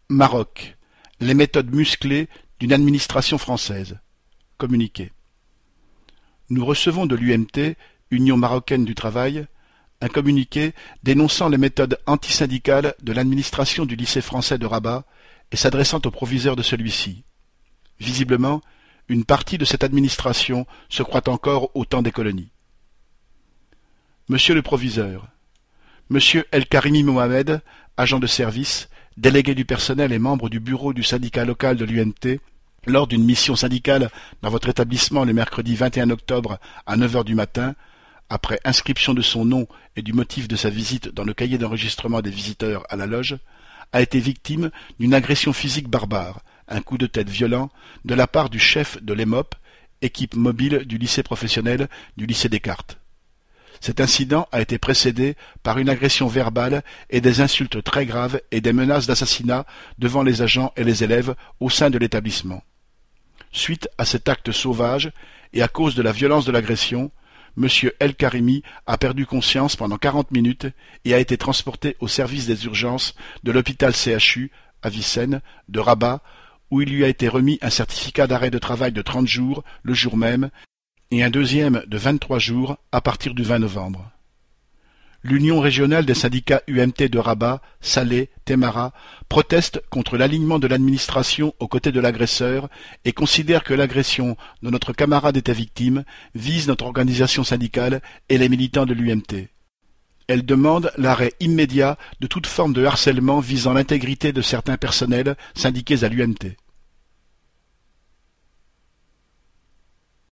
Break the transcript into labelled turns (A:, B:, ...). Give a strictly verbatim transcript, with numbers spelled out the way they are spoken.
A: Maroc. Les méthodes musclées d'une administration française. Communiqué. Nous recevons de l'U M T, Union marocaine du travail, un communiqué dénonçant les méthodes antisyndicales de l'administration du lycée français de Rabat et s'adressant au proviseur de celui-ci. Visiblement, une partie de cette administration se croit encore au temps des colonies. Monsieur le proviseur, Monsieur El-Karimi Mohamed, agent de service, délégué du personnel et membre du bureau du syndicat local de l'U M T, lors d'une mission syndicale dans votre établissement le mercredi vingt et un octobre à neuf heures du matin, après inscription de son nom et du motif de sa visite dans le cahier d'enregistrement des visiteurs à la loge, a été victime d'une agression physique barbare, un coup de tête violent, de la part du chef de l'E M O P, équipe mobile du lycée professionnel du lycée Descartes. Cet incident a été précédé par une agression verbale et des insultes très graves et des menaces d'assassinat devant les agents et les élèves au sein de l'établissement. Suite à cet acte sauvage et à cause de la violence de l'agression, Monsieur El-Karimi a perdu conscience pendant quarante minutes et a été transporté au service des urgences de l'hôpital C H U, à Vicenne, de Rabat, où il lui a été remis un certificat d'arrêt de travail de trente jours le jour même et un deuxième de vingt-trois jours à partir du vingt novembre. L'Union régionale des syndicats U M T de Rabat, Salé, Témara proteste contre l'alignement de l'administration aux côtés de l'agresseur et considère que l'agression dont notre camarade était victime vise notre organisation syndicale et les militants de l'U M T. Elle demande l'arrêt immédiat de toute forme de harcèlement visant l'intégrité de certains personnels syndiqués à l'U M T.